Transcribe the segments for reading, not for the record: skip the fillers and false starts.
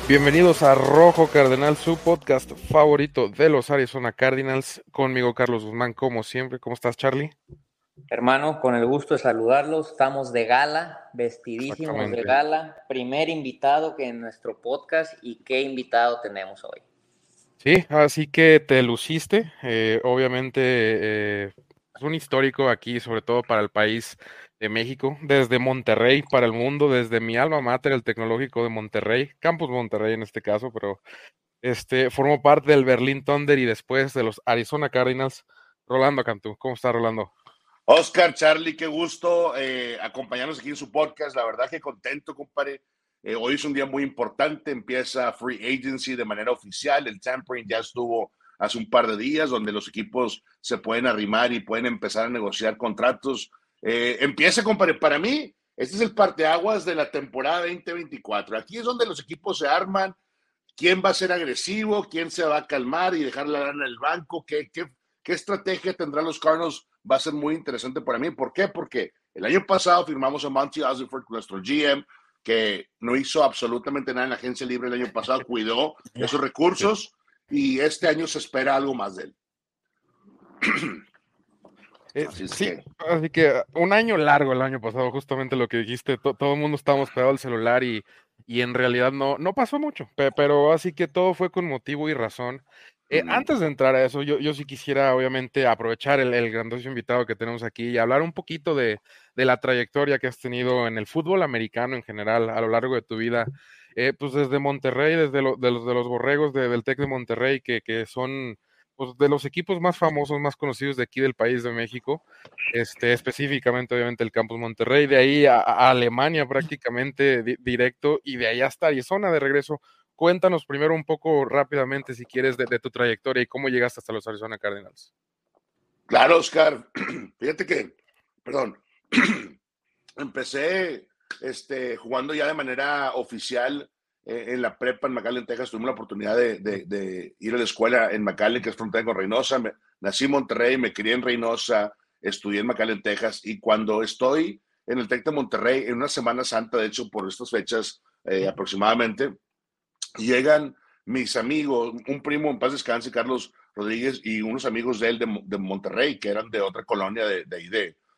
Bienvenidos a Rojo Cardenal, su podcast favorito de los Arizona Cardinals. Conmigo, Carlos Guzmán, como siempre. ¿Cómo estás, Charlie? Hermano, con el gusto de saludarlos, estamos de gala, vestidísimos de Exactamente. gala, primer invitado que en nuestro podcast y qué invitado tenemos hoy. Sí, así que te luciste. Obviamente, es un histórico aquí, sobre todo para el país de México, desde Monterrey para el mundo, desde mi alma mater, el Tecnológico de Monterrey, Campus Monterrey en este caso, pero formó parte del Berlín Thunder y después de los Arizona Cardinals. Rolando Cantú, ¿cómo está, Rolando? Oscar, Charlie, qué gusto acompañarnos aquí en su podcast. La verdad que contento, compadre. Hoy es un día muy importante. Empieza Free Agency de manera oficial. El tampering ya estuvo hace un par de días, donde los equipos se pueden arrimar y pueden empezar a negociar contratos. Empieza, compadre. Para mí, este es el parteaguas de la temporada 2024. Aquí es donde los equipos se arman. ¿Quién va a ser agresivo? ¿Quién se va a calmar y dejar la lana en el banco? ¿Qué estrategia tendrán los Cardinals? Va a ser muy interesante para mí. ¿Por qué? Porque el año pasado firmamos a Monty Ossenford, nuestro GM, que no hizo absolutamente nada en la agencia libre el año pasado, cuidó esos recursos y este año se espera algo más de él. Así que un año largo el año pasado, justamente lo que dijiste, todo el mundo estábamos pegados al celular y en realidad no pasó mucho, pero así que todo fue con motivo y razón. Antes de entrar a eso, yo sí quisiera obviamente aprovechar el grandioso invitado que tenemos aquí y hablar un poquito de la trayectoria que has tenido en el fútbol americano en general a lo largo de tu vida. Pues desde Monterrey, desde de los Borregos del Tec de Monterrey, que son pues, de los equipos más famosos, más conocidos de aquí del país de México, específicamente obviamente el Campus Monterrey, de ahí a Alemania prácticamente directo y de ahí hasta Arizona de regreso. Cuéntanos primero un poco rápidamente, si quieres, de tu trayectoria y cómo llegaste hasta los Arizona Cardinals. Claro, Oscar. Fíjate que, perdón, empecé jugando ya de manera oficial en la prepa en McAllen, Texas. Tuve la oportunidad de ir a la escuela en McAllen, que es frontera con Reynosa. Nací en Monterrey, me crié en Reynosa, estudié en McAllen, Texas. Y cuando estoy en el Tec de Monterrey, en una Semana Santa, de hecho, por estas fechas aproximadamente, llegan mis amigos, un primo en paz descanse, Carlos Rodríguez, y unos amigos de él de Monterrey, que eran de otra colonia de ahí,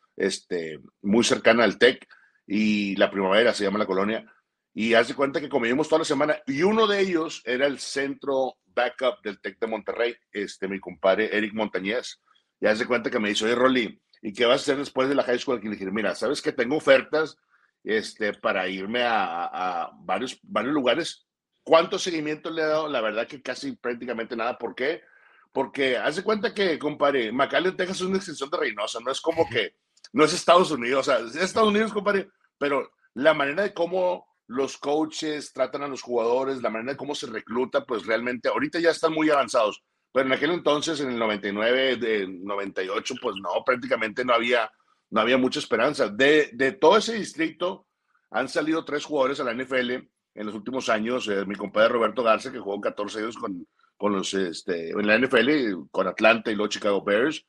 muy cercana al TEC, y la Primavera se llama la colonia, y hace cuenta que convivimos toda la semana, y uno de ellos era el centro backup del TEC de Monterrey, mi compadre Eric Montañez, y hace cuenta que me dice, oye, Rolly, ¿y qué vas a hacer después de la high school? Y le dije, mira, ¿sabes que tengo ofertas para irme a varios lugares? ¿Cuánto seguimiento le he dado? La verdad que casi prácticamente nada. ¿Por qué? Porque haz de cuenta que, compadre, McAllen, Texas es una extensión de Reynosa, no es como que, no es Estados Unidos, o sea, es Estados Unidos, compadre, pero la manera de cómo los coaches tratan a los jugadores, la manera de cómo se recluta, pues realmente, ahorita ya están muy avanzados, pero en aquel entonces, en el 99, de 98, pues no, prácticamente no había mucha esperanza. De todo ese distrito han salido 3 jugadores a la NFL en los últimos años. Mi compadre Roberto Garza, que jugó 14 años con los, en la NFL, con Atlanta y los Chicago Bears.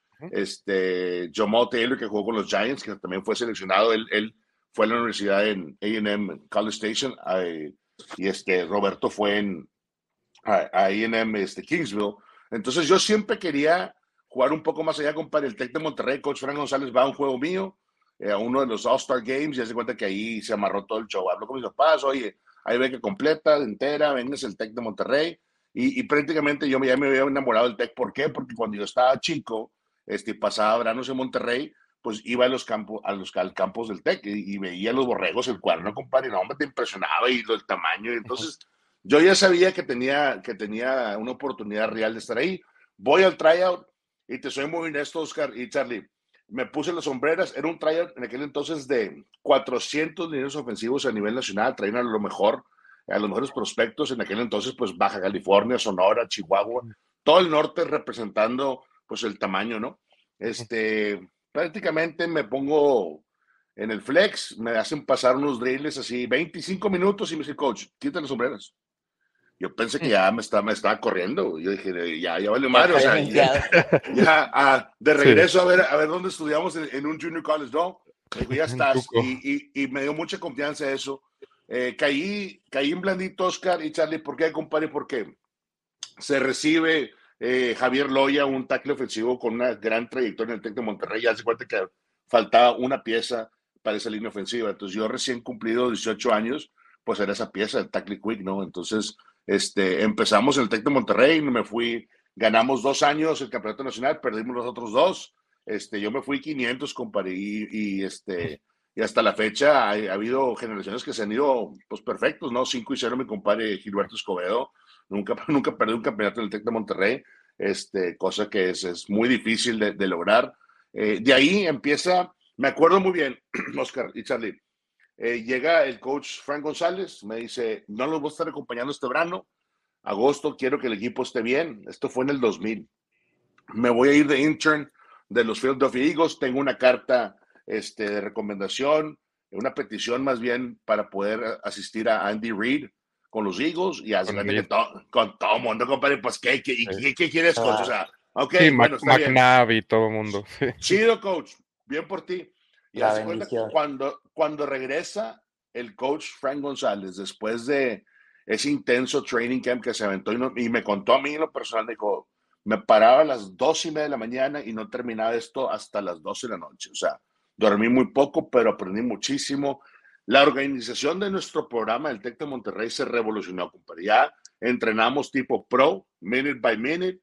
Jamal Taylor, que jugó con los Giants, que también fue seleccionado. Él fue a la universidad en A&M College Station. Y Roberto fue a A&M Kingsville. Entonces yo siempre quería jugar un poco más allá, compadre. El Tec de Monterrey, coach Frank González va a un juego mío, a uno de los All-Star Games, y hace cuenta que ahí se amarró todo el show. Habló con mis papás, oye, ahí ve que completa, entera, vengas el Tec de Monterrey. Y prácticamente yo ya me había enamorado del Tec. ¿Por qué? Porque cuando yo estaba chico, pasaba veranos en Monterrey, pues iba a los campos, al campos del Tec y veía los borregos, el cuerno, compadre, no, me te impresionaba y el tamaño. Y entonces yo ya sabía que tenía una oportunidad real de estar ahí. Voy al tryout y te soy muy honesto, Oscar y Charlie. Me puse las sombreras. Era un tryout en aquel entonces de 400 lineros ofensivos a nivel nacional. Traían a los mejores prospectos. En aquel entonces, pues Baja California, Sonora, Chihuahua, todo el norte representando pues el tamaño, ¿no? Prácticamente me pongo en el flex, me hacen pasar unos drills así, 25 minutos y me dice, coach, quita las sombreras. Yo pensé que ya me estaba corriendo. Yo dije, ya vale madre. O sea, de regreso sí. a ver dónde estudiamos en un junior college. No, me dijo, ya estás. Y me dio mucha confianza eso. Caí en blandito, Oscar y Charlie. ¿Por qué, compadre? Porque se recibe Javier Loya, un tackle ofensivo con una gran trayectoria en el Tec de Monterrey. Ya se cuenta que faltaba una pieza para esa línea ofensiva. Entonces yo recién cumplido 18 años, pues era esa pieza, el tackle quick, ¿no? Entonces empezamos en el Tec de Monterrey, ganamos 2 años el campeonato nacional, perdimos los otros 2. Yo me fui 500, compadre, y hasta la fecha ha habido generaciones que se han ido pues perfectos, ¿no? 5-0 mi compadre Gilberto Escobedo, nunca perdió un campeonato en el Tec de Monterrey, cosa que es muy difícil de lograr. De ahí empieza, me acuerdo muy bien, Oscar y Charlie, llega el coach Frank González, me dice, no los voy a estar acompañando este verano, agosto quiero que el equipo esté bien, esto fue en el 2000, me voy a ir de intern de los Philadelphia Eagles, tengo una carta de recomendación, una petición más bien para poder asistir a Andy Reid con los Eagles y hace que con todo el mundo, compadre, pues ¿qué quieres, coach? O sea, ok, sí, bueno, está bien. McNabb y todo el mundo. Sí. Chido, coach, bien por ti. Y La hace cuenta cuando regresa el coach Frank González, después de ese intenso training camp que se aventó y me contó a mí en lo personal, dijo, me paraba a las 2:30 de la mañana y no terminaba esto hasta las 12 de la noche. O sea, dormí muy poco, pero aprendí muchísimo. La organización de nuestro programa del Tec de Monterrey se revolucionó, compadre. Ya entrenamos tipo pro, minute by minute.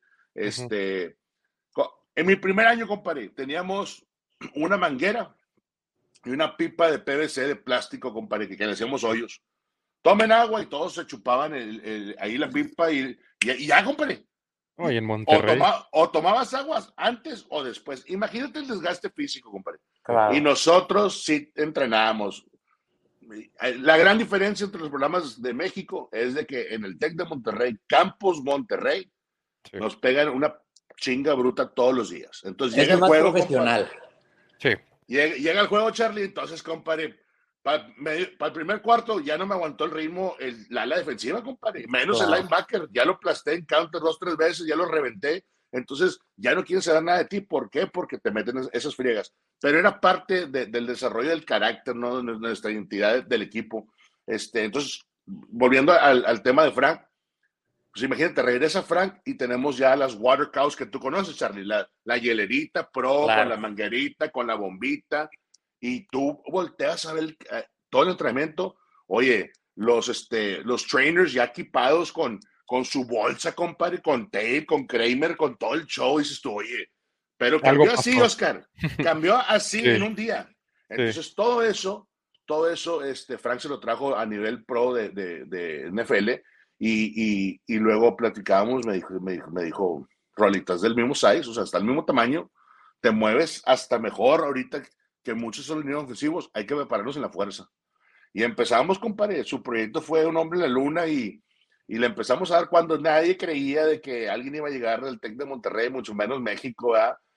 En mi primer año, compadre, teníamos una manguera y una pipa de PVC de plástico, compadre, que le hacíamos hoyos. Tomen agua y todos se chupaban ahí la pipa y ya, compadre. Oh, y en Monterrey. O tomabas aguas antes o después. Imagínate el desgaste físico, compadre. Claro. Y nosotros sí entrenábamos. La gran diferencia entre los programas de México es de que en el Tec de Monterrey, Campus Monterrey, sí, nos pegan una chinga bruta todos los días. Entonces es llega el más juego, profesional. Compadre. Sí. Llega el juego, Charlie, entonces, compadre, para el primer cuarto ya no me aguantó el ritmo la ala defensiva, compadre, menos el linebacker, ya lo aplasté en counter 2-3 veces, ya lo reventé, entonces ya no quieren saber nada de ti. ¿Por qué? Porque te meten esas friegas, pero era parte del desarrollo del carácter, ¿no? De nuestra identidad del equipo. Entonces, volviendo al tema de Frank, pues imagínate, regresa Frank y tenemos ya las water cows que tú conoces, Charlie, la hielerita pro, claro, con la manguerita, con la bombita, y tú volteas a ver todo el entrenamiento. Oye, los trainers ya equipados con su bolsa, compadre, con tape, con Kramer, con todo el show, y dices tú, oye, pero cambió así, Oscar, cambió así sí, en un día. Entonces, sí, todo eso, Frank se lo trajo a nivel pro de NFL, y luego platicábamos, me dijo, Rolitas del mismo size, o sea, hasta el mismo tamaño, te mueves hasta mejor ahorita que muchos son los ofensivos, hay que prepararnos en la fuerza. Y empezamos, compadre, su proyecto fue Un Hombre en la Luna y le empezamos a dar cuando nadie creía de que alguien iba a llegar del Tec de Monterrey, mucho menos México,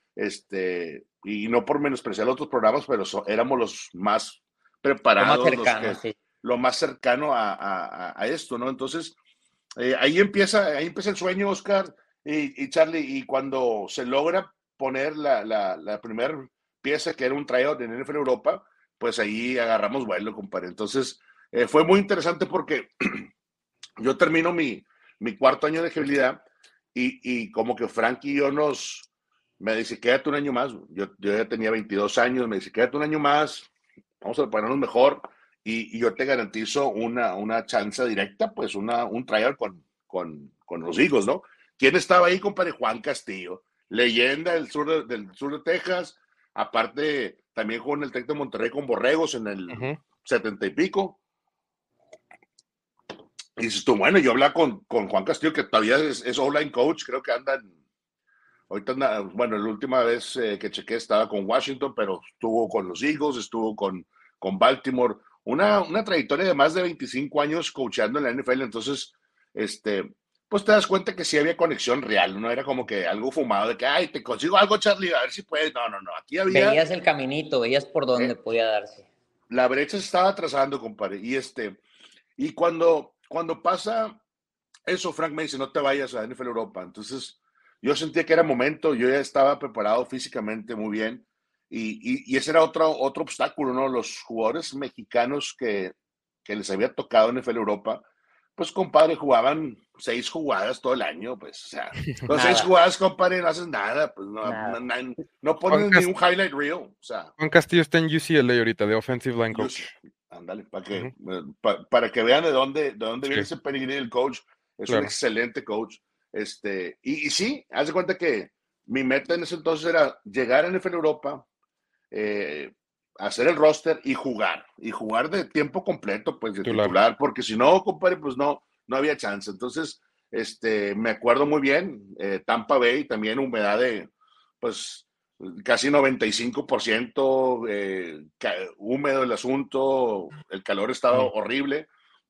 y no por menospreciar otros programas, pero éramos los más preparados, lo más cercano, sí, lo más cercano a esto, ¿no? Entonces, ahí empieza el sueño, Oscar y Charlie, y cuando se logra poner la primera pieza, que era un tryout en NFL Europa, pues ahí agarramos vuelo, compadre. Entonces, fue muy interesante porque yo termino mi cuarto año de elegibilidad y como que Frank y yo me dice, quédate un año más. Yo ya tenía 22 años, me dice, quédate un año más, vamos a prepararnos mejor. Y yo te garantizo una chance directa, pues un tryout con los Eagles, ¿no? ¿Quién estaba ahí, compadre? Juan Castillo, leyenda del sur de Texas, aparte también jugó en el Tec de Monterrey con Borregos en el 70 y pico. Y dices tú, bueno, yo hablaba con Juan Castillo, que todavía es online coach, creo que ahorita anda, bueno, la última vez que chequé estaba con Washington, pero estuvo con los Eagles, estuvo con Baltimore, una trayectoria de más de 25 años coachando en la NFL. Entonces, pues te das cuenta que sí había conexión real, no era como que algo fumado de que, ay, te consigo algo, Charlie, a ver si puedes. No, aquí había... Veías el caminito, veías por dónde podía darse. La brecha se estaba trazando, compadre, y cuando pasa eso, Frank me dice, no te vayas a NFL Europa. Entonces, yo sentía que era momento, yo ya estaba preparado físicamente muy bien, y ese era otro obstáculo, ¿no? Los jugadores mexicanos que que les había tocado en NFL Europa, pues, compadre, jugaban 6 jugadas todo el año, pues, o sea, con 6 Nada, jugadas, compadre, no haces nada, pues, nada. no Juan, ponen ni un highlight reel, o sea, Juan Castillo está en UCLA ahorita, de Offensive Line yo Coach. sí, ándale, Ujú. para que vean de dónde viene Sí, ese pedigrí del coach, es un claro. excelente coach, y sí, haz de cuenta que mi meta en ese entonces era llegar a NFL Europa, eh, hacer el roster y jugar de tiempo completo, pues de Titular. titular, porque si no, compadre, pues no había chance. Entonces, me acuerdo muy bien, Tampa Bay también humedad de, pues, casi 95%, húmedo el asunto, el calor estaba Ujú. horrible,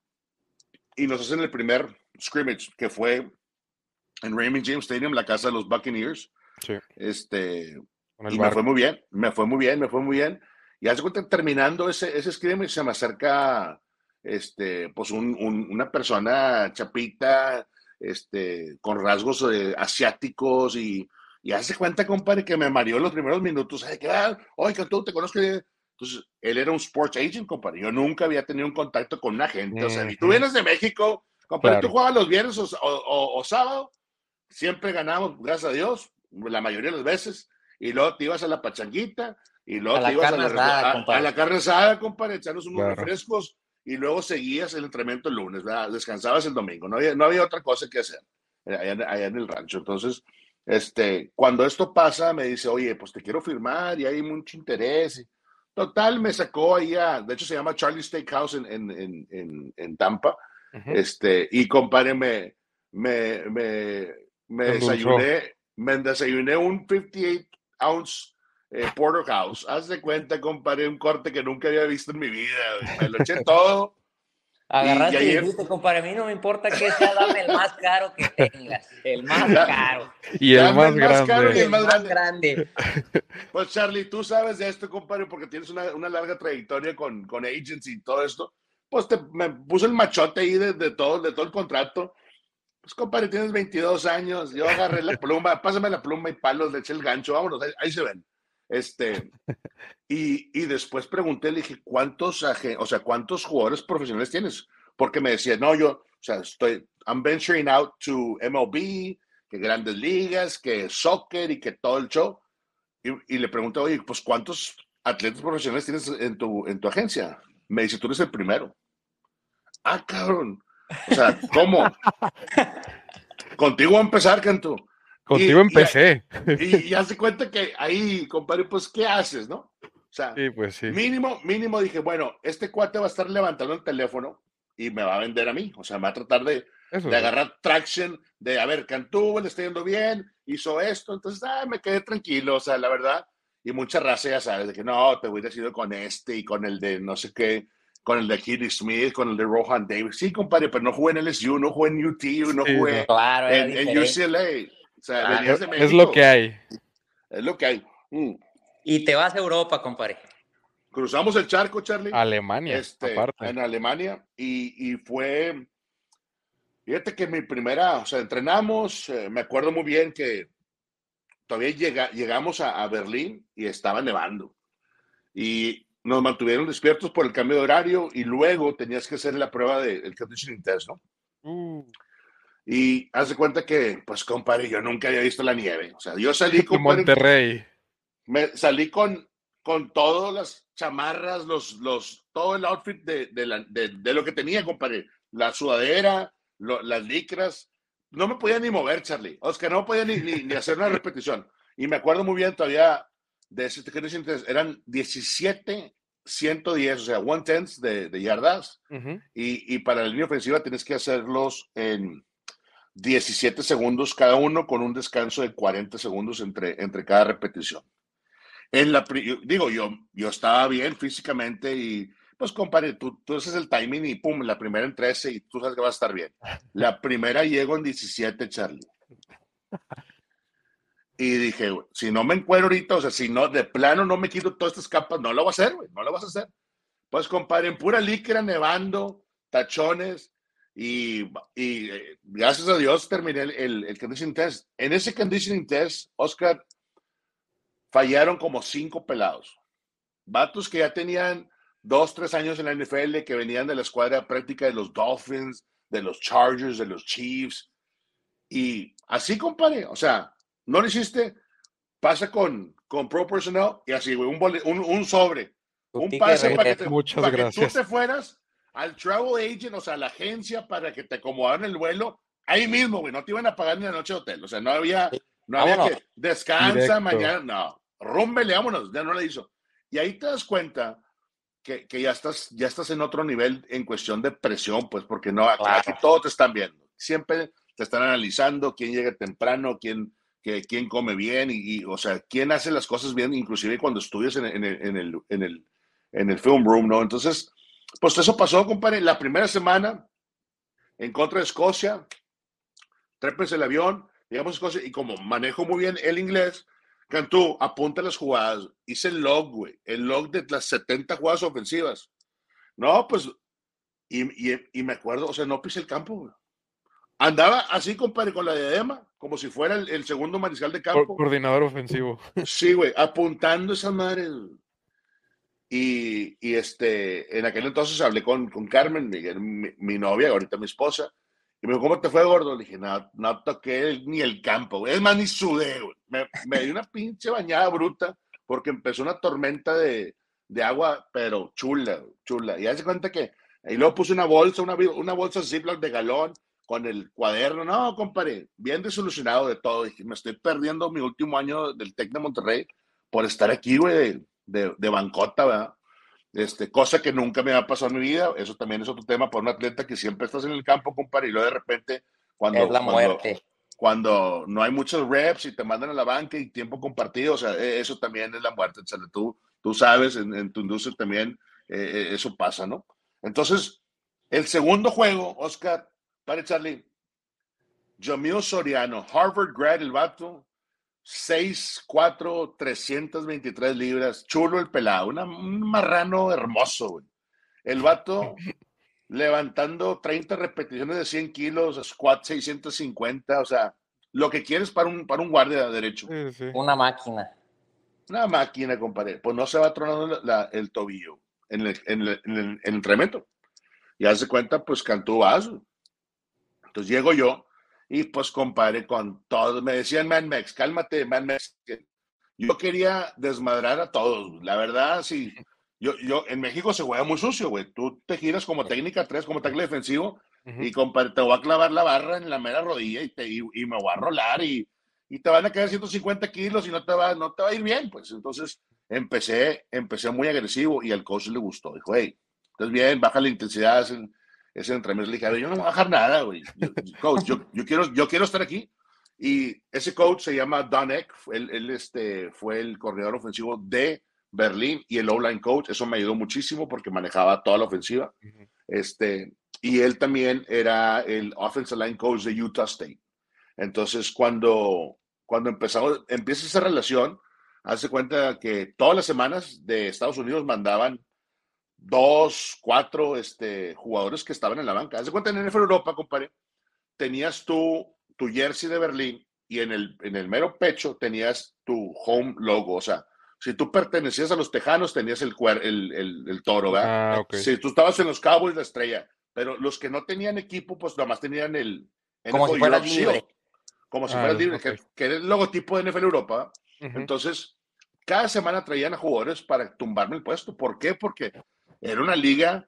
y nos hacen el primer scrimmage, que fue en Raymond James Stadium, la casa de los Buccaneers, Sí, este, con el y me fue muy barco. bien, me fue muy bien, me fue muy bien. Y hace cuenta, terminando ese scrimmage, se me acerca, pues una persona chapita, con rasgos asiáticos y hace cuenta, compadre, que me mareó los primeros minutos. Ay, oye, que tú te conozco. Entonces, él era un sports agent, compadre. Yo nunca había tenido un contacto con una gente. O sea, y tú Ujú. vienes de México, compadre, tú Claro, juegas los viernes o sábado, siempre ganamos, gracias a Dios, la mayoría de las veces, y luego te ibas a la pachanguita, y A luego te la ibas a carne la, asada, a compadre. la carne asada, compadre, echarnos unos claro. refrescos, y luego seguías el entrenamiento el lunes, ¿verdad? Descansabas el domingo, no había otra cosa que hacer allá en el rancho. Entonces, cuando esto pasa, me dice, oye, pues te quiero firmar, y hay mucho interés. Total, me sacó ahí de hecho se llama Charlie Steakhouse en Tampa, Ujú. y compadre, me, me Te endulzó. desayuné, me desayuné un 58 ounce porterhouse. Haz de cuenta, compadre, un corte que nunca había visto en mi vida. Me lo eché todo. Y Agarraste y ayer, dijiste, compadre, a mí no me importa que sea, dame el más caro que tengas, el más da- caro Y el dame más el más caro grande. y y el el más más grande. grande. Pues Charlie, tú sabes de esto, compadre, porque tienes una larga trayectoria con agents y todo esto. Pues me puso el machote ahí de todo el contrato. Pues, compadre, tienes 22 años. Yo agarré la pluma, pásame la pluma y palos, le eché el gancho, vámonos, ahí se ven. Y después pregunté, le dije, ¿cuántos jugadores profesionales tienes? Porque me decía, no, o sea, I'm venturing out to MLB, que grandes ligas, que soccer y que todo el show. Y le pregunté, oye, pues, ¿cuántos atletas profesionales tienes en tu agencia? Me dice, tú eres el primero. Ah, cabrón. O sea, ¿cómo? Contigo a empezar, Canto. Contigo Y, y, empecé. y hace cuenta que ahí, compadre, pues, ¿qué haces, no? O sea, Sí, pues sí. mínimo dije, bueno, este cuate va a estar levantando el teléfono y me va a vender a mí. O sea, me va a tratar de, Eso de sí. agarrar traction, de, a ver, Cantú le está yendo bien, hizo esto. Entonces, me quedé tranquilo, o sea, la verdad. Y mucha raza, ya sabes, de que no, te voy a decir con y con el de no sé qué, con el de Kitty Smith, con el de Rohan Davis. Sí, compadre, pero no jugué en LSU, no jugué en UT, no Sí, no. jugué Claro, era en diferente. UCLA. O sea, Claro. venías de Es lo que México, hay. es lo que hay. Y te vas a Europa, compadre. Cruzamos el charco, Charlie, Alemania, aparte. en Alemania, y fíjate que mi primera, o sea, entrenamos, me acuerdo muy bien que todavía llegamos a Berlín y estaba nevando, y nos mantuvieron despiertos por el cambio de horario, y luego tenías que hacer la prueba del conditioning test, ¿no? Uh, Y haz de cuenta que, pues, compadre, yo nunca había visto la nieve. O sea, yo salí, de compadre, Monterrey. salí con todas las chamarras, todo el outfit de lo que tenía, compadre. La sudadera, las licras. No me podía ni mover, Charlie. Oscar, no podía ni hacer una repetición. Y me acuerdo muy bien todavía de ese eran 17, 110, o sea, 110 de yardas. Ujú. Y para la línea ofensiva tienes que hacerlos en 17 segundos cada uno, con un descanso de 40 segundos entre cada repetición. Digo, yo estaba bien físicamente y pues compadre, tú haces el timing y pum, la primera en 13 y tú sabes que va a estar bien. La primera llego en 17, Charlie. Y dije, si no me encuentro ahorita, o sea, si no, de plano no me quito todas estas capas, no lo voy a hacer, güey, no lo vas a hacer. Pues compadre, en pura licra, nevando, tachones, y gracias a Dios terminé el conditioning test. En ese conditioning test, Oscar, fallaron como 5 pelados. Vatos que ya tenían 2, 3 años en la NFL, que venían de la escuadra práctica de los Dolphins, de los Chargers, de los Chiefs. Y así, compadre, o sea, no lo hiciste, pasa con Pro Personnel y así, güey, un sobre, Tu un ticket pase de regreso. Muchas para que tú te gracias. fueras al travel agent, o sea, a la agencia para que te acomodaran el vuelo, ahí mismo, güey, no te iban a pagar ni la noche de hotel, o sea, no había Vámonos. que descansa Directo. mañana, no, rúmbele, vámonos, ya no le hizo. Y ahí te das cuenta que ya estás en otro nivel en cuestión de presión, pues, porque no, aquí Claro. todos te están viendo. Siempre te están analizando quién llega temprano, quién come bien o sea, quién hace las cosas bien, inclusive cuando estudias en el film room, ¿no? Entonces, pues eso pasó, compadre. La primera semana en contra de Escocia, trépense el avión, llegamos a Escocia y como manejo muy bien el inglés, Cantú, apunta las jugadas. Hice el log, güey, el log de las 70 jugadas ofensivas. No, pues, y me acuerdo, o sea, no pisé el campo, güey. Andaba así, compadre, con la diadema, como si fuera el segundo mariscal de campo. Coordinador ofensivo. Sí, güey, apuntando esa madre. En aquel entonces hablé con Carmen, mi novia, ahorita mi esposa, y me dijo, ¿cómo te fue, gordo? Le dije, no, no toqué ni el campo, güey. Es más, ni sudé, güey. Me di una pinche bañada bruta porque empezó una tormenta de agua, pero chula, chula. Y hace cuenta que, y luego puse una bolsa Ziploc de galón con el cuaderno. No, compadre, bien desilusionado de todo. Dije, me estoy perdiendo mi último año del TEC de Monterrey por estar aquí, güey, de bancota, ¿verdad? Cosa que nunca me ha pasado en mi vida. Eso también es otro tema para un atleta que siempre estás en el campo, compadre, y luego de repente, Es cuando, la cuando, muerte. cuando no hay muchos reps y te mandan a la banca y tiempo compartido, o sea, eso también es la muerte. O sea, tú sabes, en tu industria también eso pasa, ¿no? Entonces, el segundo juego, Oscar, para Charlie, Jamil Soriano, Harvard grad, el vato, 6'4", 323 libras, chulo el pelado, un marrano hermoso, güey. El vato levantando 30 repeticiones de 100 kilos, squat 650, o sea, lo que quieres para un guardia derecho. Sí, sí. Una máquina. Una máquina, compadre. Pues no se va tronando el tobillo en el entrenamiento. Y hace cuenta, pues cantó vaso. Entonces llego yo y pues compadre con todo. Me decían, Man Mex, cálmate, Man Mex. Yo quería desmadrar a todos. La verdad, sí. En México se juega muy sucio, güey. Tú te giras como técnica 3, como tackle defensivo, Ujú. y compadre, te voy a clavar la barra en la mera rodilla y me voy a rolar y te van a quedar 150 kilos y no te va a ir bien, pues. Entonces empecé muy agresivo y al coach le gustó. Dijo, hey, estás bien, baja la intensidad, ese entrenamiento. Le dije, a ver, yo no voy a bajar nada, güey. Coach, yo quiero estar aquí. Y ese coach se llama Don Eck, él fue el coordinador ofensivo de Berlín y el O-line coach. Eso me ayudó muchísimo porque manejaba toda la ofensiva. Ujú. Y él también era el offensive line coach de Utah State. Entonces, cuando empieza esa relación, hace cuenta que todas las semanas de Estados Unidos mandaban 2, 4 jugadores que estaban en la banca. Hace cuenta en NFL Europa, compadre, tenías tu jersey de Berlín y en el mero pecho tenías tu home logo. O sea, si tú pertenecías a los Tejanos, tenías el toro, ¿verdad? Ah, ok. Si tú estabas en los Cowboys, la estrella. Pero los que no tenían equipo, pues nada más tenían el Como si NFL fueras Europe Shield, libre. como si fueras Ah, libre, ok. que era el logotipo de NFL Europa. Ujú. Entonces, cada semana traían a jugadores para tumbarme el puesto. ¿Por qué? Porque era una liga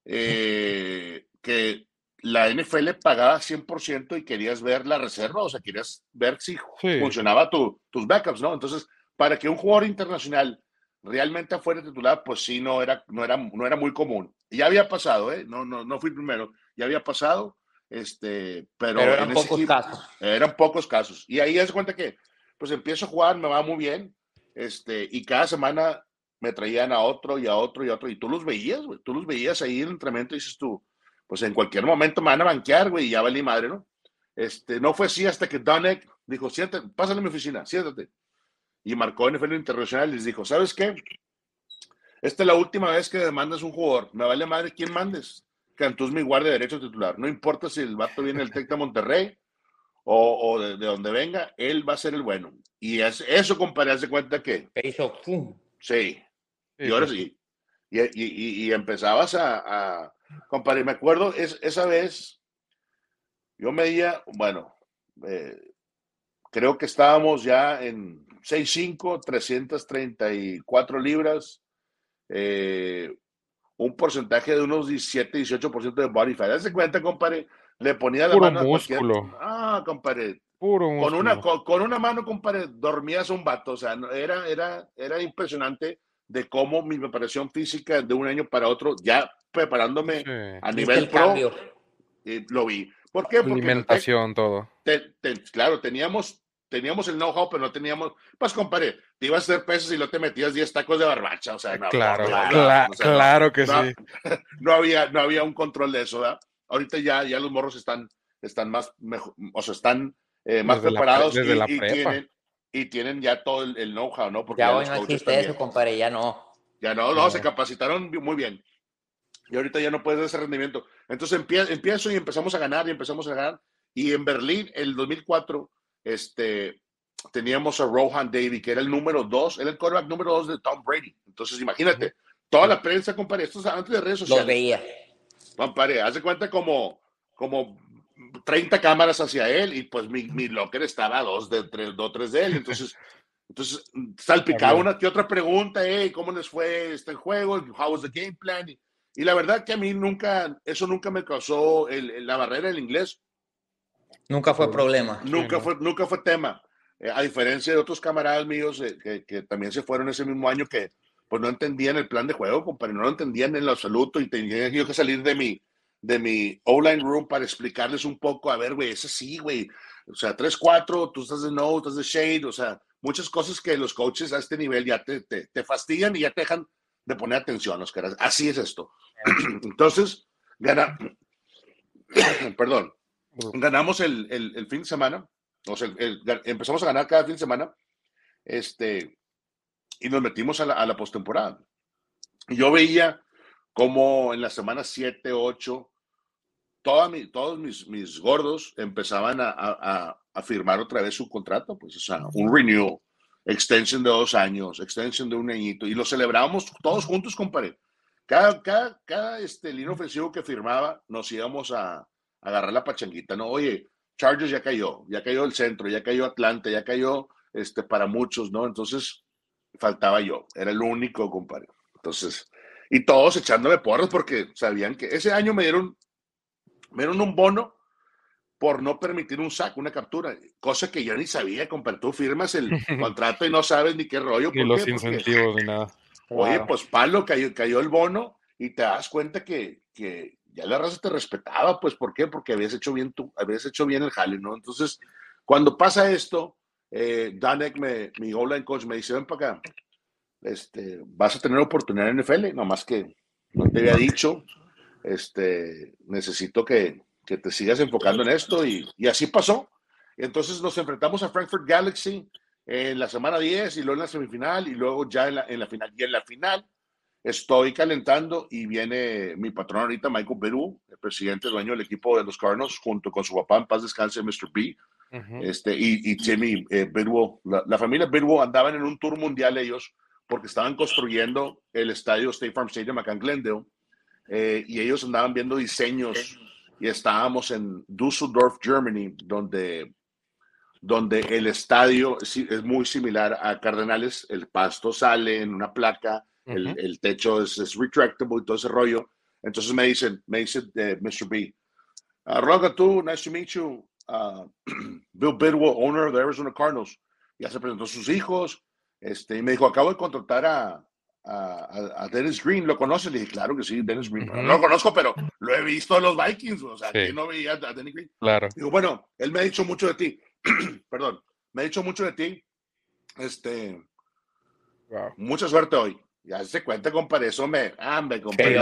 que la NFL pagaba 100% y querías ver la reserva, o sea, querías ver si Sí. funcionaba tus backups, ¿no? Entonces, para que un jugador internacional realmente fuera titular, pues sí, no era muy común. Y ya había pasado, ¿eh? No fui primero, ya había pasado, Pero pero en eran ese pocos equipo casos. eran pocos casos. Y ahí das cuenta que, pues empiezo a jugar, me va muy bien, y cada semana me traían a otro y a otro y a otro, y tú los veías, güey, tú los veías ahí en el entrenamiento y dices tú, pues en cualquier momento me van a banquear, güey, y ya valí madre, ¿no? No fue así hasta que Donek dijo, siéntate, pásale a mi oficina, siéntate. Y marcó NFL Internacional y les dijo, ¿sabes qué? Esta es la última vez que demandas un jugador. Me vale madre quién mandes. Cantú es mi guardia derecho titular. No importa si el vato viene del Tec de Monterrey o de donde venga, él va a ser el bueno. Y eso, compadre, hace cuenta que Que hizo ¡pum! sí. Y Sí, ahora pues sí. y empezabas compadre, me acuerdo, esa vez, yo medía, bueno, creo que estábamos ya en 6'5", 334 libras, un porcentaje de unos 17-18% de body fat. Haz de cuenta, compadre, le ponía la Puro mano a cualquier. músculo. Compadre. Puro Con músculo. con una mano, compadre, dormías un vato. O sea, era impresionante de cómo mi preparación física de un año para otro, ya preparándome Sí. a ¿Viste nivel el pro, cambio? lo vi. ¿Por qué? Porque Alimentación, todo. claro, teníamos el know-how, pero no teníamos, pues, compadre, te ibas a hacer pesas y no te metías 10 tacos de barbacha, o sea, no, Claro, por Dios, o sea, claro que no, sí. no había un control de eso, ¿verdad? Ahorita ya los morros están más, mejor, o sea, están más preparados desde la prepa. y tienen ya todo el know-how, ¿no? Porque Ya ya hoy los no coaches existe eso, también, compadre, ya no. ya no, se capacitaron muy bien. Y ahorita ya no puedes dar ese rendimiento. Entonces empiezo y empezamos a ganar. Y en Berlín, el 2004, teníamos a Rohan Davey, que era el número 2, era el quarterback número 2 de Tom Brady. Entonces, imagínate, toda la prensa, compadre, esto es antes de redes Los sociales. veía. Compadre, haz de cuenta como 30 cámaras hacia él y pues mi locker estaba a 2 o 3 de él. Entonces salpicaba una que otra pregunta, ¿cómo les fue este juego? How was the game plan? Y la verdad que a mí eso nunca me causó la barrera del inglés. Nunca fue problema. Nunca fue tema. A diferencia de otros camaradas míos que también se fueron ese mismo año que pues no entendían el plan de juego, compadre, no lo entendían en lo absoluto y tenía yo que salir de mi O-line room para explicarles un poco, a ver, güey, es así, güey, o sea, 3-4, tú estás de no, estás de shade, o sea, muchas cosas que los coaches a este nivel ya te fastidian y ya te dejan de poner atención, Oscar, así es esto. Entonces, ganamos el fin de semana, o sea, empezamos a ganar cada fin de semana, y nos metimos a la postemporada. Y yo veía como en la semana 7, 8, todos mis gordos empezaban a firmar otra vez su contrato, pues, o sea, un renewal, extension de 2 años, extension de un añito, y lo celebrábamos todos juntos, compadre. Cada línea ofensivo que firmaba, nos íbamos a agarrar la pachanguita, ¿no? Oye, Chargers ya cayó el centro, ya cayó Atlanta, ya cayó para muchos, ¿no? Entonces, faltaba yo, era el único, compadre. Entonces, y todos echándome porras porque sabían que ese año me dieron un bono por no permitir un sack, una captura, cosa que yo ni sabía, compadre. Tú firmas el contrato y no sabes ni qué rollo. Ni los incentivos ni nada. Oye, pues palo, cayó el bono y te das cuenta que ya la raza te respetaba, pues, ¿por qué? Porque habías hecho bien el jale, ¿no? Entonces, cuando pasa esto, Danek, mi online coach, me dice, ven para acá, vas a tener oportunidad en NFL, nomás que no te había dicho, necesito que te sigas enfocando en esto y así pasó. Entonces nos enfrentamos a Frankfurt Galaxy en la semana 10 y luego en la semifinal y luego ya en la final. Y en la final estoy calentando y viene mi patrón ahorita, Michael Beru, el presidente, dueño del equipo de los Cardinals, junto con su papá, en paz descanse, Mr. B. Y Jimmy Beru, la familia Beru andaban en un tour mundial ellos porque estaban construyendo el estadio State Farm Stadium acá en Glendale. Y ellos andaban viendo diseños y estábamos en Düsseldorf, Germany, donde el estadio es muy similar a Cardenales. El pasto sale en una placa, el techo es retractable y todo ese rollo. Entonces me dice Mr. B, Roga, tú, nice to meet you. Bill Bidwell, owner of the Arizona Cardinals. Ya se presentó sus hijos. Y me dijo, acabo de contratar a Dennis Green. ¿Lo conoces? Le dije, claro que sí, Dennis Green. No lo conozco, pero lo he visto en los Vikings. O sea, sí. ¿Quién no veía a Dennis Green? Claro. Digo, bueno, él me ha dicho mucho de ti. Perdón. Me ha dicho mucho de ti. Wow. Mucha suerte hoy. Ya se cuenta, compadre. Eso compadre.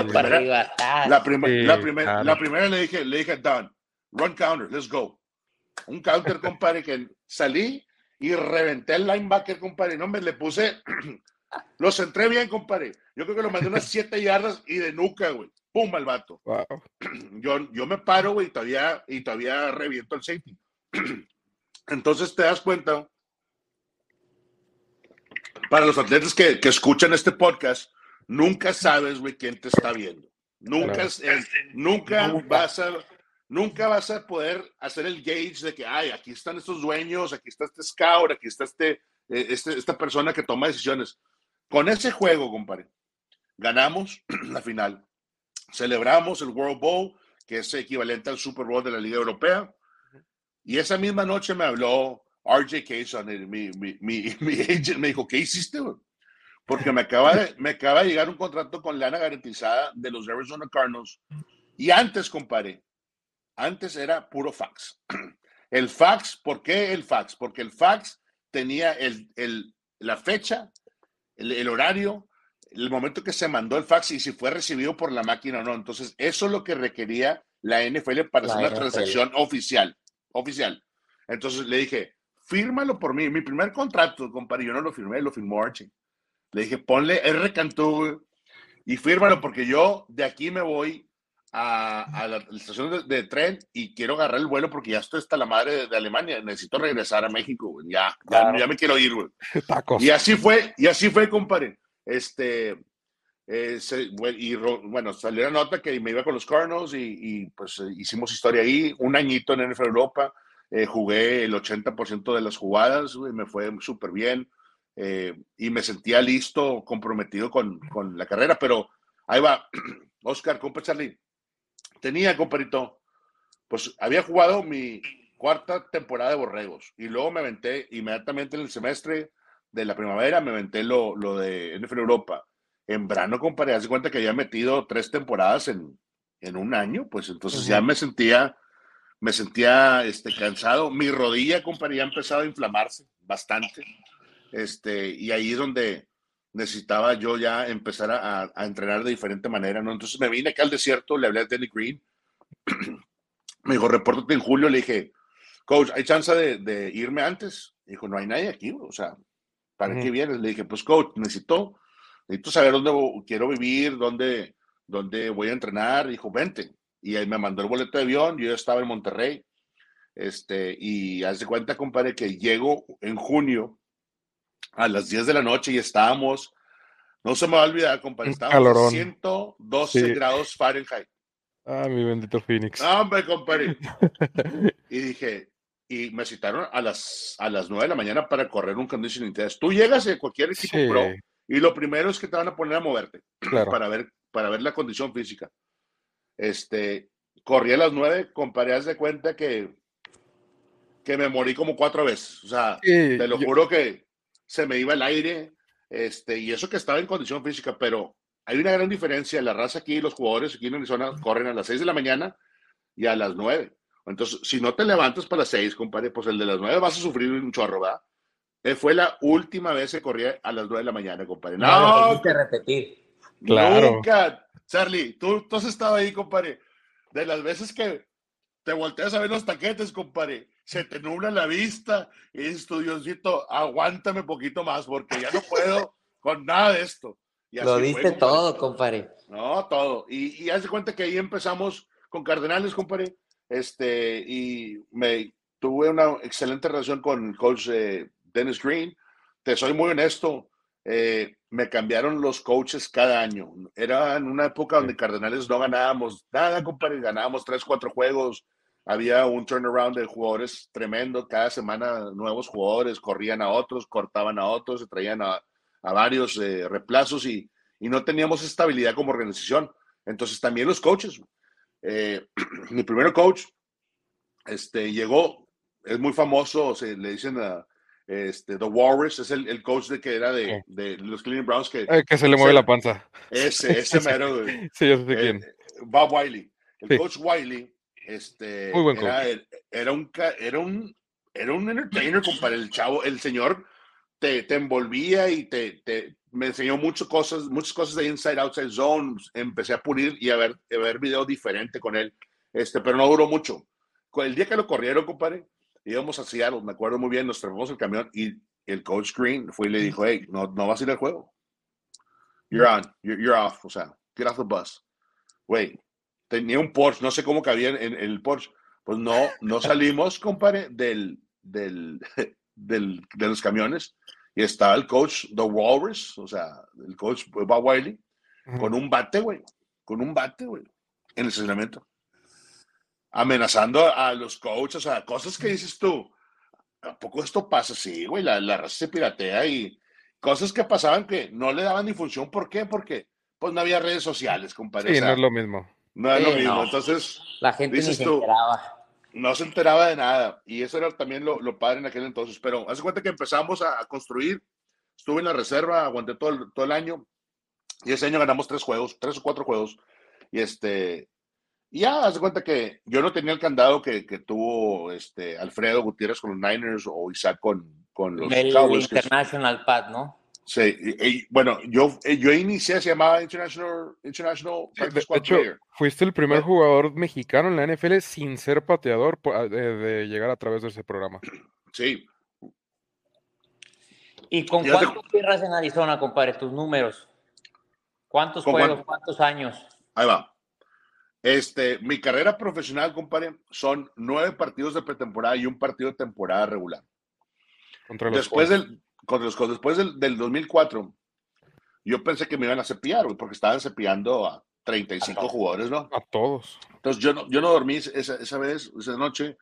La primera le dije, Don, run counter, let's go. Un counter, compadre, que salí y reventé el linebacker, compadre. No, le puse, lo centré bien, compadre. Yo creo que lo mandé unas 7 yardas y de nuca, güey. Pum, al vato. Wow. Yo me paro, güey, y todavía reviento el safety. Entonces te das cuenta, para los atletas que escuchan este podcast, nunca sabes, güey, quién te está viendo. Nunca, nunca vas a poder hacer el gauge de que, ay, aquí están estos dueños, aquí está este scout, aquí está esta persona que toma decisiones. Con ese juego, compadre, ganamos la final. Celebramos el World Bowl, que es equivalente al Super Bowl de la Liga Europea. Y esa misma noche me habló RJ Cason, mi agent, me dijo, ¿qué hiciste, güey? Porque me acaba de llegar un contrato con lana garantizada de los Arizona Cardinals. Y antes, compadre, antes era puro fax. El fax, ¿por qué el fax? Porque el fax tenía la fecha, el horario, el momento que se mandó el fax y si fue recibido por la máquina o no. Entonces, eso es lo que requería la NFL para hacer una transacción oficial. Entonces le dije, fírmalo por mí. Mi primer contrato, compadre, yo no lo firmé, lo firmó Archie. Le dije, ponle R. Cantú y fírmalo porque yo de aquí me voy a la estación de tren y quiero agarrar el vuelo porque ya estoy hasta la madre de Alemania. Necesito regresar a México, güey. Ya me quiero ir, güey. Y así fue, compadre. Bueno, salió la nota que me iba con los Cardinals y pues hicimos historia ahí. Un añito en NFL Europa. Jugué el 80% de las jugadas, güey, me fue súper bien. Y me sentía listo, comprometido con la carrera, pero ahí va, Oscar, compa Charlie, tenía, comparito, pues había jugado mi cuarta temporada de Borregos y luego me aventé inmediatamente en el semestre de la primavera, me aventé lo de NFL Europa. En verano, compadre, haz de cuenta que había metido 3 temporadas en un año, pues entonces ya me sentía cansado. Mi rodilla, compadre, ya empezaba a inflamarse bastante. Y ahí es donde necesitaba yo ya empezar a entrenar de diferente manera, ¿no? Entonces me vine acá al desierto, le hablé a Danny Green, me dijo, repórtate en julio, le dije, coach, ¿hay chance de irme antes? Dijo, no hay nadie aquí, o sea, ¿para qué vienes? Le dije, pues coach, necesito saber dónde quiero vivir, dónde voy a entrenar. Dijo, vente. Y ahí me mandó el boleto de avión, yo ya estaba en Monterrey, y haz de cuenta, compadre, que llego en junio a las 10 de la noche y estábamos, no se me va a olvidar, compadre, estábamos a 112 grados Fahrenheit. Ah, mi bendito Phoenix. No, hombre, compadre. Y dije, y me citaron a las 9 de la mañana para correr un conditioning test. Tú llegas a cualquier equipo pro y lo primero es que te van a poner a moverte para ver la condición física. Corrí a las 9, compadre, haz de cuenta que me morí como 4 veces. O sea, te lo juro que se me iba el aire, y eso que estaba en condición física, pero hay una gran diferencia. La raza aquí, los jugadores aquí en Arizona corren a las 6 de la mañana y a las 9. Entonces, si no te levantas para las 6, compadre, pues el de las 9 vas a sufrir un chorro, ¿verdad? Fue la última vez que corría a las 9 de la mañana, compadre. No, que repetir. Claro. Nunca. Charlie, tú has estado ahí, compadre. De las veces que te volteas a ver los taquetes, compadre, se te nubla la vista y dices tú, Diosito, aguántame un poquito más porque ya no puedo con nada de esto. Y así lo diste fue, todo, compadre. No, todo. Y haz de cuenta que ahí empezamos con Cardenales, compadre, y tuve una excelente relación con el coach Dennis Green. Te soy muy honesto, me cambiaron los coaches cada año. Era en una época donde Cardenales no ganábamos nada, compadre, ganábamos 3, 4 juegos. Había un turnaround de jugadores tremendo. Cada semana nuevos jugadores corrían a otros, cortaban a otros, se traían a varios reemplazos y no teníamos estabilidad como organización. Entonces también los coaches. Mi primer coach llegó, es muy famoso, le dicen a The Walrus, es el coach que era de los Cleveland Browns que se le mueve la panza. Ese mero. Sí, yo sé quién. Bob Wiley. El coach Wiley muy buen coach. Era un entertainer, compadre. El chavo, el señor te envolvía y me enseñó muchas cosas de Inside Outside Zone. Empecé a pulir y a ver videos diferentes con él, pero no duró mucho. El día que lo corrieron, compadre, íbamos a Seattle, me acuerdo muy bien, nos trepamos el camión y el coach Green fue y le dijo, hey, no vas a ir al juego. You're on, you're off, o sea, get off the bus. Güey, tenía un Porsche, no sé cómo cabía en el Porsche. Pues no salimos, compadre, de los camiones y estaba el coach, The Walrus, o sea, el coach Bob Wiley, con un bate, güey. Con un bate, güey. En el estacionamiento. Amenazando a los coaches, o sea, cosas que dices tú. ¿A poco esto pasa? Sí, güey, la raza se piratea y cosas que pasaban que no le daban difusión. ¿Por qué? Porque pues no había redes sociales, compadre. O Sí, no es sea, lo mismo. no es lo Sí, mismo. no. Entonces, La gente ni dices se tú, enteraba. no se enteraba de nada. Y eso era también lo padre en aquel entonces. Pero haz de cuenta que empezamos a construir. Estuve en la reserva, aguanté todo el año. Y ese año ganamos 3 juegos, 3 o 4 juegos. Y y ya, haz de cuenta que yo no tenía el candado que tuvo Alfredo Gutiérrez con los Niners o Isaac con los El Cowboys, que es, International Pad, ¿no? sí, bueno, yo inicié, se llamaba International Sí, Practice de Squad hecho, Player. fuiste el primer Bueno, jugador mexicano en la NFL sin ser pateador de llegar a través de ese programa. sí, ¿Y con ya te, cuánto cierras en Arizona, compadre? Tus números. ¿Cuántos con juegos? Juan, ¿Cuántos años? ahí va. Mi carrera profesional, compadre, son 9 partidos de pretemporada y un partido de temporada regular. Contra los Después Colts. del 2004, yo pensé que me iban a cepillar, güey, porque estaban cepillando a 35 jugadores, ¿no? A todos. Entonces yo no dormí esa vez, esa noche.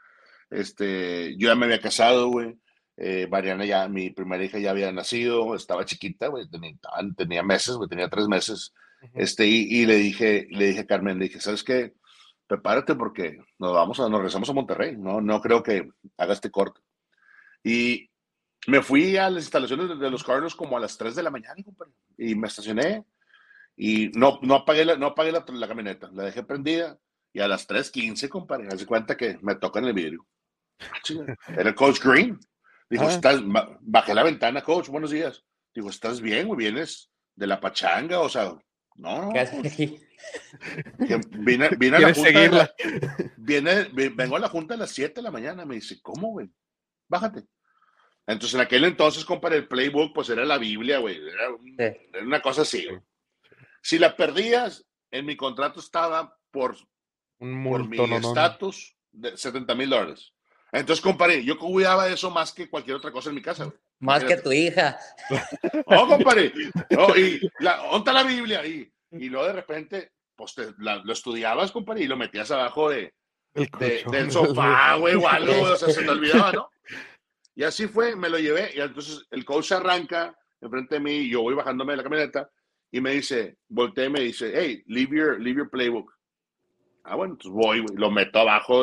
Yo ya me había casado, güey. Mariana ya, mi primera hija ya había nacido, estaba chiquita, güey, tenía meses, güey, tenía 3 meses. Ujú. Y le dije a Carmen, le dije, ¿sabes qué? Prepárate porque nos regresamos a Monterrey, no creo que haga este corte. Y me fui a las instalaciones de los Cardinals como a las 3 de la mañana, compadre, y me estacioné y no apagué la camioneta, la dejé prendida y a las 3:15, compadre, me hace cuenta que me tocan el vidrio. Chinga, era el Coach Green. Dijo, Ah, bajé la ventana, Coach, buenos días. Dijo, ¿estás bien, güey? ¿Vienes de la pachanga? O sea, ¿Qué no, haces pues, aquí? que vine a la ¿quieres junta seguirla? vengo a la junta a las 7 de la mañana. Me dice, ¿cómo, güey? Bájate. Entonces, en aquel entonces, compadre, el playbook, pues era la Biblia, güey. Sí. Era una cosa así, Sí, güey. Si la perdías, en mi contrato estaba un por multo, mi no, no. estatus de $70,000. Entonces, compadre, yo cuidaba eso más que cualquier otra cosa en mi casa, güey. Más que Imagínate. tu hija. Oh, compadre. Oh, ¿dónde está la Biblia? Y luego de repente, pues lo estudiabas, compadre, y lo metías abajo El del colchón. sofá, güey, o algo, Sí. güey, o sea, se te olvidaba, ¿no? Y así fue, me lo llevé, y entonces el coach arranca enfrente de mí, y yo voy bajándome de la camioneta, y me dice, volteé y me dice, hey, leave your playbook. Ah, bueno, entonces voy, güey, lo meto abajo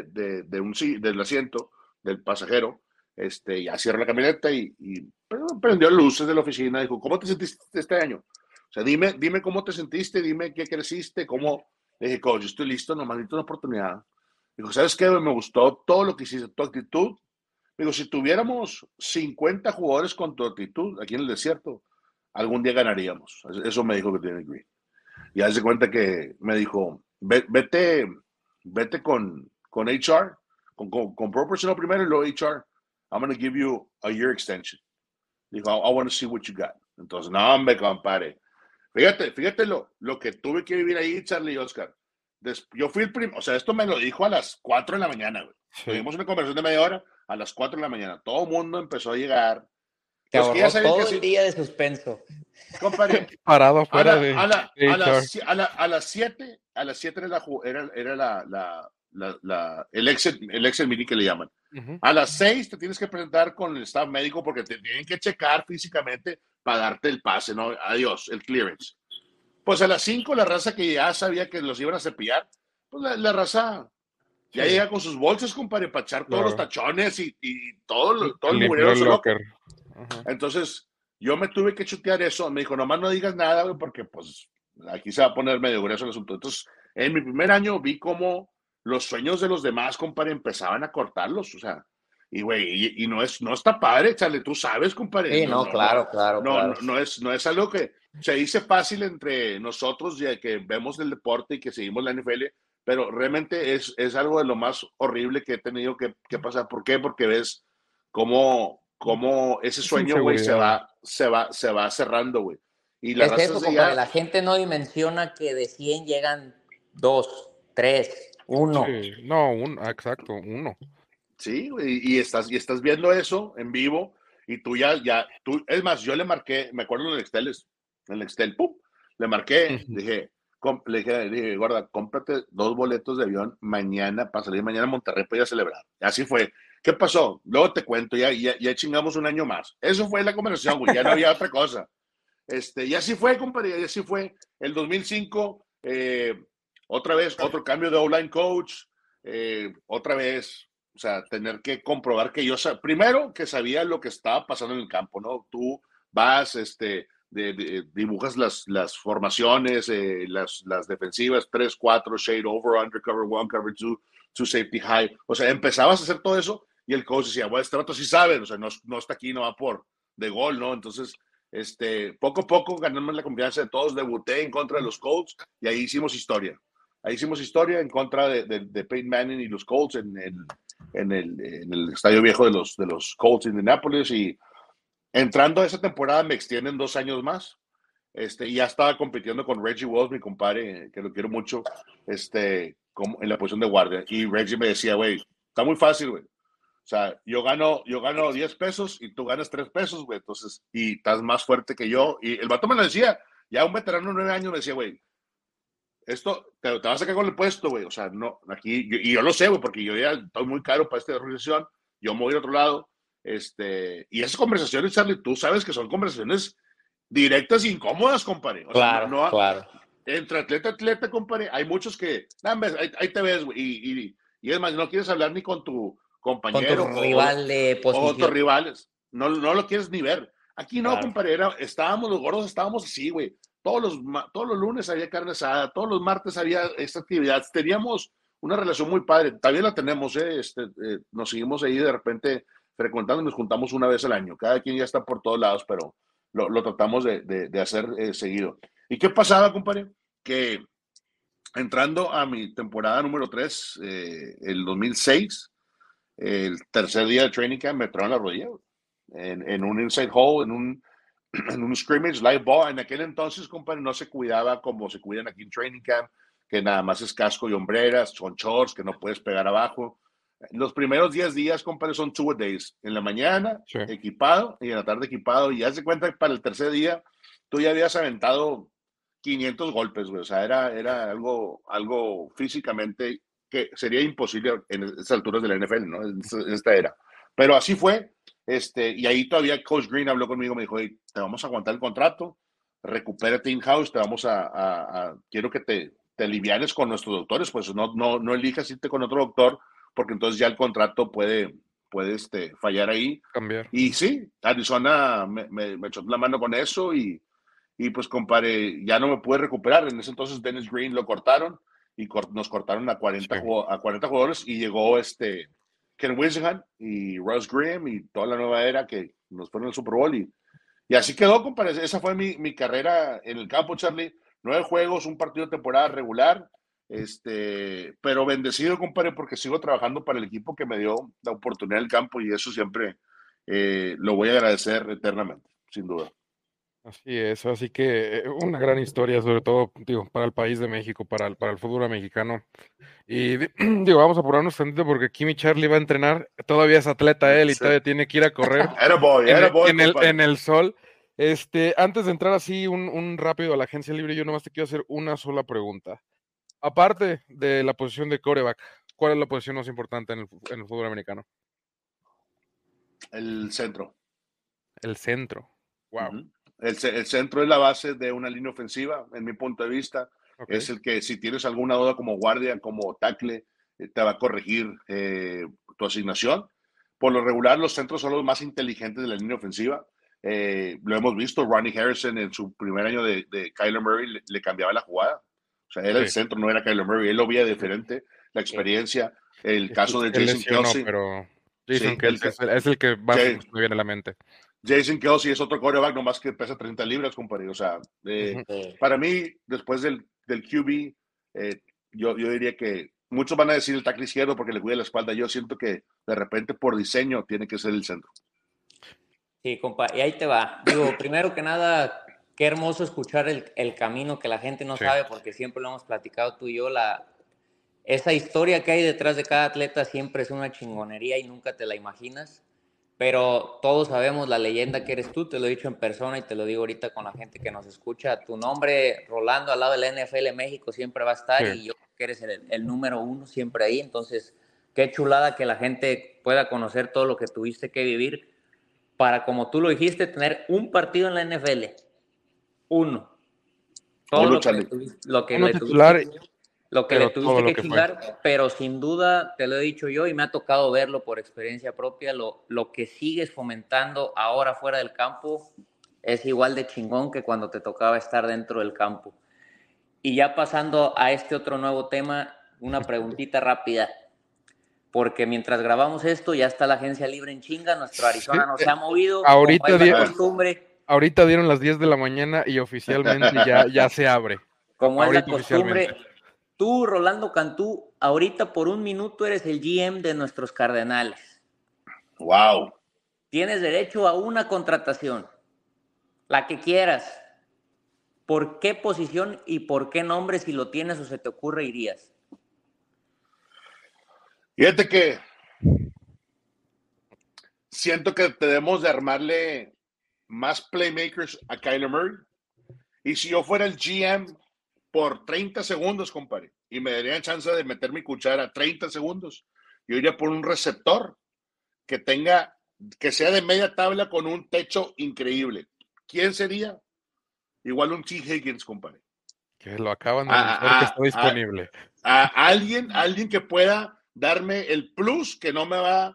del asiento del pasajero, ya cierro la camioneta y prendió luces de la oficina. Dijo, ¿cómo te sentiste este año? O sea, dime cómo te sentiste, dime qué creciste, cómo. Le dije, coach, yo estoy listo, nomás necesito una oportunidad. Dijo, ¿sabes qué? Me gustó todo lo que hiciste, tu actitud. Digo, si tuviéramos 50 jugadores con tu actitud aquí en el desierto, algún día ganaríamos. Eso me dijo que tiene Green. Y hace cuenta que me dijo, vete con HR, con Pro Personal primero y luego HR. I'm going to give you a year extension. Dijo, I want to see what you got. Entonces, no, hombre, compadre. Fíjate lo que tuve que vivir ahí, Charlie y Oscar. Yo fui el primero, o sea, esto me lo dijo a las 4 de la mañana, güey. Sí. Tuvimos una conversación de media hora a las 4 de la mañana. Todo el mundo empezó a llegar. Te Los que ya ahorró sabían que todo el sí, día de suspenso. compadre, Parado a, afuera la, de a, la, a, HR. las, a las 7, era el exit meeting que le llaman. Ujú. A las 6 te tienes que presentar con el staff médico porque te tienen que checar físicamente para darte el pase, ¿no? Adiós, el clearance. Pues a las 5 la raza que ya sabía que los iban a cepillar, pues la raza ya Sí, llega con sus bolsas, compadre, para echar todos los claro. tachones y todo el Limpiar mugrero el se loco. locker. Ajá. Entonces, yo me tuve que chutear eso. Me dijo, nomás no digas nada, güey, porque pues aquí se va a poner medio grueso el asunto. Entonces, en mi primer año vi cómo los sueños de los demás, compadre, empezaban a cortarlos. O sea, y güey, y no está padre, chale, tú sabes, compadre. Sí, No, no, no, no, claro, claro, no, claro. no, no es algo que se dice fácil entre nosotros, ya que vemos el deporte y que seguimos la NFL, pero realmente es algo de lo más horrible que he tenido que pasar. ¿Por qué? Porque ves cómo ese Es sueño, güey, se inseguridad. va, se va, se va cerrando, güey. Y las Es razas eso, de compadre. ya, La gente no dimensiona que de 100 llegan 2, 3, Sí, 1. no, exacto, uno. sí, güey, y estás viendo eso en vivo, y tú es más, yo le marqué, me acuerdo en el Excel, ¡pum! Le marqué, Ujú. le dije, gorda, cómprate 2 boletos de avión mañana para salir mañana a Monterrey para ir a celebrar. Así fue. ¿Qué pasó? Luego te cuento, ya chingamos un año más. Eso fue la conversación, güey, ya no había otra cosa. Y así fue, compadre, y así fue. El 2005, otra vez, otro cambio de O-line coach, otra vez, o sea, tener que comprobar que primero que sabía lo que estaba pasando en el campo, ¿no? Tú vas, dibujas las formaciones, las defensivas, 3, 4, shade over, under cover 1, cover 2, 2 safety high. O sea, empezabas a hacer todo eso y el coach decía, bueno, este rato sí sabe, o sea, no está aquí, no va por de gol, ¿no? Entonces, poco a poco ganamos la confianza de todos, debuté en contra de los Colts y ahí hicimos historia. Ahí hicimos historia en contra de Peyton Manning y los Colts en el estadio viejo de los Colts en Indianapolis, y entrando a esa temporada me extienden 2 años más. Y ya estaba compitiendo con Reggie Wells, mi compadre, que lo quiero mucho, como en la posición de guardia. Y Reggie me decía, güey, está muy fácil, güey. O sea, yo gano 10 pesos y tú ganas 3 pesos, güey. Entonces, y estás más fuerte que yo. Y el vato me lo decía, ya un veterano de 9 años me decía, güey, esto te vas a sacar con el puesto, güey. O sea, no, aquí, y yo lo sé, güey, porque yo ya estoy muy caro para esta organización. Yo me voy a otro lado. Y esas conversaciones, Charlie, tú sabes que son conversaciones directas e incómodas, compadre. O sea, Claro, claro. entre atleta y atleta, compadre, hay muchos que, ahí te ves, güey, y es más, no quieres hablar ni con tu Con tu compañero rival de o tus posición. rivales. No lo quieres ni ver. Aquí no, Claro. compadre, los gordos estábamos así, güey. Todos los lunes había carne asada, todos los martes había esta actividad. Teníamos una relación muy padre. También la tenemos, nos seguimos ahí de repente frecuentando y nos juntamos una vez al año. Cada quien ya está por todos lados, pero lo tratamos de hacer seguido. ¿Y qué pasaba, compadre? Que entrando a mi temporada número 3, el 2006, el tercer día de training camp me trajeron la rodilla, en un inside hole, en un scrimmage, live ball. En aquel entonces, compadre, no se cuidaba como se cuidan aquí en training camp, que nada más es casco y hombreras, son shorts que no puedes pegar abajo. Los primeros 10 días, compadre, son 2 days. En la mañana, Sí. equipado, y en la tarde equipado. Y ya se cuenta que para el tercer día, tú ya habías aventado 500 golpes, güey. O sea, era algo físicamente que sería imposible en estas alturas de la NFL, ¿no? En esta era. Pero así fue. Y ahí todavía Coach Green habló conmigo, me dijo, hey, te vamos a aguantar el contrato, recupérate in-house, quiero que te alivianes con nuestros doctores, pues no elijas irte con otro doctor, porque entonces ya el contrato puede fallar ahí. Cambiar. Y sí, Arizona me echó la mano con eso, y pues, compadre, ya no me pude recuperar. En ese entonces Dennis Green lo cortaron y nos cortaron a 40, Sí. a 40 jugadores, y llegó Ken Whisenhunt y Russ Grimm y toda la nueva era que nos fueron al Super Bowl, y así quedó, compadre. Esa fue mi carrera en el campo, Charlie. 9 juegos, un partido de temporada regular, pero bendecido, compadre, porque sigo trabajando para el equipo que me dio la oportunidad del campo, y eso siempre lo voy a agradecer eternamente, sin duda. Así es, así que una gran historia, sobre todo, digo, para el país de México, para el fútbol mexicano. Y digo, vamos a apurarnos tantito porque aquí mi Charlie va a entrenar, todavía es atleta él y Sí. todavía tiene que ir a correr Era boy, en compadre. el sol. Antes de entrar así un rápido a la agencia libre, yo nomás te quiero hacer una sola pregunta. Aparte de la posición de quarterback, ¿cuál es la posición más importante en el fútbol americano? El centro. El centro. Wow. Uh-huh. El centro es la base de una línea ofensiva, en mi punto de vista. Ok. Es el que, si tienes alguna duda como guardia, como tackle, te va a corregir tu asignación. Por lo regular, los centros son los más inteligentes de la línea ofensiva. Lo hemos visto, Ronnie Harrison en su primer año de Kyler Murray le cambiaba la jugada. O sea, era el Sí. centro, no era Kyler Murray. Él lo veía diferente, la experiencia. El caso de Se Jason lesionó, Kelsey. pero Jason Sí, Kelsey es el que más Jay, me viene a la mente. Jason Kelsey es otro quarterback, nomás que pesa 30 libras, compadre. O sea, Ujú. para mí, después del QB, yo diría que muchos van a decir el tackle izquierdo porque le cuida la espalda. Yo siento que de repente por diseño tiene que ser el centro. Sí, compa, y ahí te va. Digo, primero que nada, qué hermoso escuchar el camino que la gente no Sí. sabe, porque siempre lo hemos platicado tú y yo, esa historia que hay detrás de cada atleta siempre es una chingonería y nunca te la imaginas. pero todos sabemos la leyenda que eres tú, te lo he dicho en persona y te lo digo ahorita con la gente que nos escucha. Tu nombre, Rolando, al lado de la NFL México siempre va a estar Sí. y yo creo que eres el número uno siempre ahí. Entonces, qué chulada que la gente pueda conocer todo lo que tuviste que vivir para, como tú lo dijiste, tener un partido en la NFL. Uno. Todo Uno, lo que le Charlie. tuviste, lo que Uno le titular, tuviste, lo que le pero todo tuviste lo que que fue. chingar, pero sin duda, te lo he dicho yo y me ha tocado verlo por experiencia propia, lo que sigues fomentando ahora fuera del campo es igual de chingón que cuando te tocaba estar dentro del campo. Y ya pasando a este otro nuevo tema, una preguntita rápida, porque mientras grabamos esto ya está la agencia libre en chinga, nuestro Sí, Arizona no se ha movido, como ahorita, es la costumbre. ahorita dieron las 10 de la mañana y oficialmente ya se abre. Como es la Ahorita oficialmente. costumbre, tú, Rolando Cantú, ahorita por un minuto eres el GM de nuestros Cardenales. Wow. Tienes derecho a una contratación, la que quieras. ¿Por qué posición y por qué nombre, si lo tienes o se te ocurre, irías? Fíjate que siento que debemos de armarle más playmakers a Kyler Murray. Y si yo fuera el GM por 30 segundos, compadre, y me darían chance de meter mi cuchara 30 segundos, yo iría por un receptor que sea de media tabla con un techo increíble. ¿Quién sería? Igual un T. Higgins, compadre. Que lo acaban de anunciar que A, está disponible. a alguien que pueda darme el plus que no me va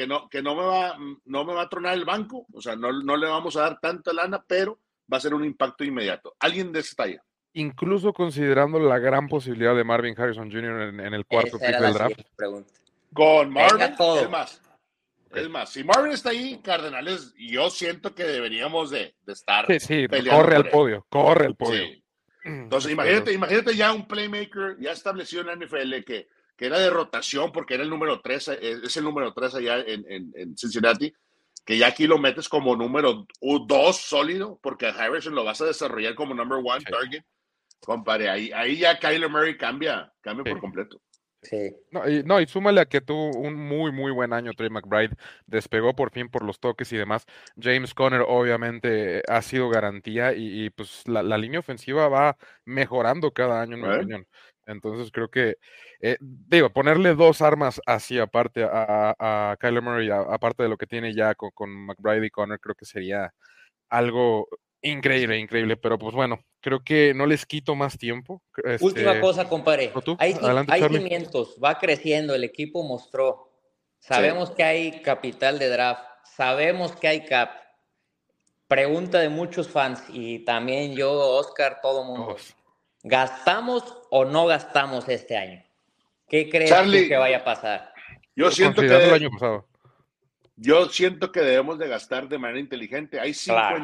no me va a tronar el banco, o sea, no le vamos a dar tanta lana, pero va a ser un impacto inmediato. Alguien de esa talla. Incluso considerando la gran posibilidad de Marvin Harrison Jr. en el cuarto Esa pick era del la draft. siguiente pregunta. Con Marvin, Venga todo. es más, si Marvin está ahí, Cardenales, yo siento que deberíamos de estar Sí, peleando corre por al él. podio, Sí. Entonces, imagínate ya un playmaker ya establecido en la NFL que era de rotación porque era el número 3, es el número 3 allá en Cincinnati, que ya aquí lo metes como número 2 sólido, porque a Harrison lo vas a desarrollar como number 1 target. Compadre, ahí ya Kyler Murray cambia por completo. Sí. No, y súmale a que tuvo un muy, muy buen año Trey McBride, despegó por fin por los toques y demás. James Conner obviamente ha sido garantía y pues la línea ofensiva va mejorando cada año, en mi opinión. Entonces creo que, ponerle dos armas así aparte a Kyler Murray, aparte de lo que tiene ya con McBride y Conner, creo que sería algo increíble, pero pues bueno, creo que no les quito más tiempo. Última cosa, compadre. ¿O tú? Hay Adelante, Charlie. cimientos, va creciendo, el equipo mostró. Sabemos que hay capital de draft, sabemos que hay cap. Pregunta de muchos fans y también yo, Oscar, todo mundo. ¿Gastamos o no gastamos este año? ¿Qué crees Charlie, tú que vaya a pasar? Yo siento considerando el año pasado. Yo siento que debemos de gastar de manera inteligente. Hay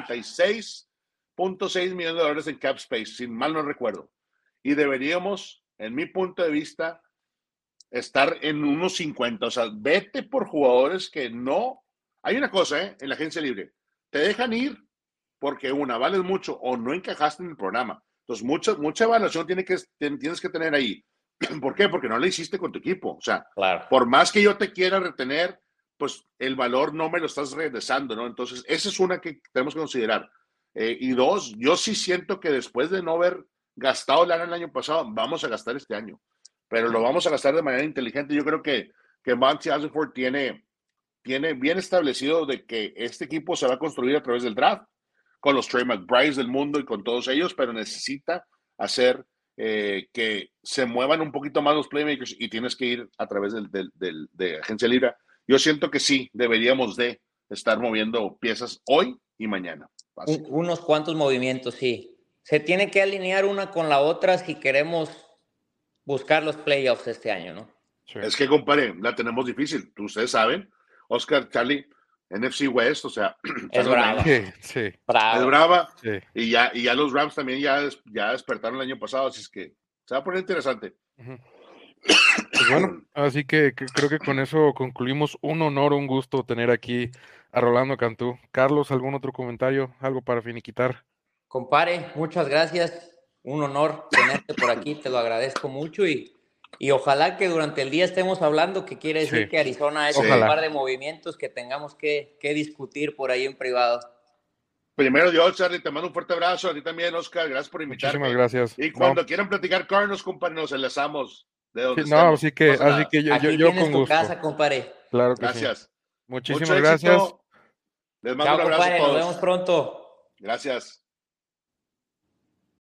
56.6 millones de dólares en cap space, si mal no recuerdo. Y deberíamos, en mi punto de vista, estar en unos 50. O sea, vete por jugadores que no... Hay una cosa, en la agencia libre. Te dejan ir porque vales mucho o no encajaste en el programa. Entonces, mucha evaluación tienes que tener ahí. ¿Por qué? Porque no la hiciste con tu equipo. O sea, por más que yo te quiera retener, pues el valor no me lo estás regresando, ¿no? Entonces, esa es una que tenemos que considerar. Y dos, yo sí siento que después de no haber gastado lana el año pasado, vamos a gastar este año. Pero lo vamos a gastar de manera inteligente. Yo creo que Monty Ossenford tiene bien establecido de que este equipo se va a construir a través del draft, con los Trey McBrides del mundo y con todos ellos, pero necesita hacer que se muevan un poquito más los playmakers y tienes que ir a través de agencia libre. Yo siento que sí, deberíamos de estar moviendo piezas hoy y mañana. Unos cuantos movimientos, sí. Se tiene que alinear una con la otra si queremos buscar los playoffs este año, ¿no? Sí. Es que, compadre, la tenemos difícil. Ustedes saben, Oscar, Charlie, NFC West, o sea, es brava. Sí. Es brava. Sí. Y ya los Rams también ya despertaron el año pasado, así es que se va a poner interesante. Pues bueno, así que creo que con eso concluimos. Un honor, un gusto tener aquí a Rolando Cantú. Carlos, ¿algún otro comentario? ¿Algo para finiquitar? Compare, muchas gracias. Un honor tenerte por aquí, te lo agradezco mucho y Y ojalá que durante el día estemos hablando, que quiere decir Sí. que Arizona ha hecho un par de movimientos que tengamos que discutir por ahí en privado. Primero Dios, Charlie, te mando un fuerte abrazo. A ti también, Oscar. Gracias por invitarme. Muchísimas gracias. Y cuando quieran platicar Cardinals, compadre, nos enlazamos de donde no, estemos. así que Aquí yo tienes con tu gusto. casa, compadre. Claro que gracias. Sí. Muchísimas Mucho gracias. éxito. Les mando Chao, un abrazo compadre, a todos. nos vemos pronto. Gracias.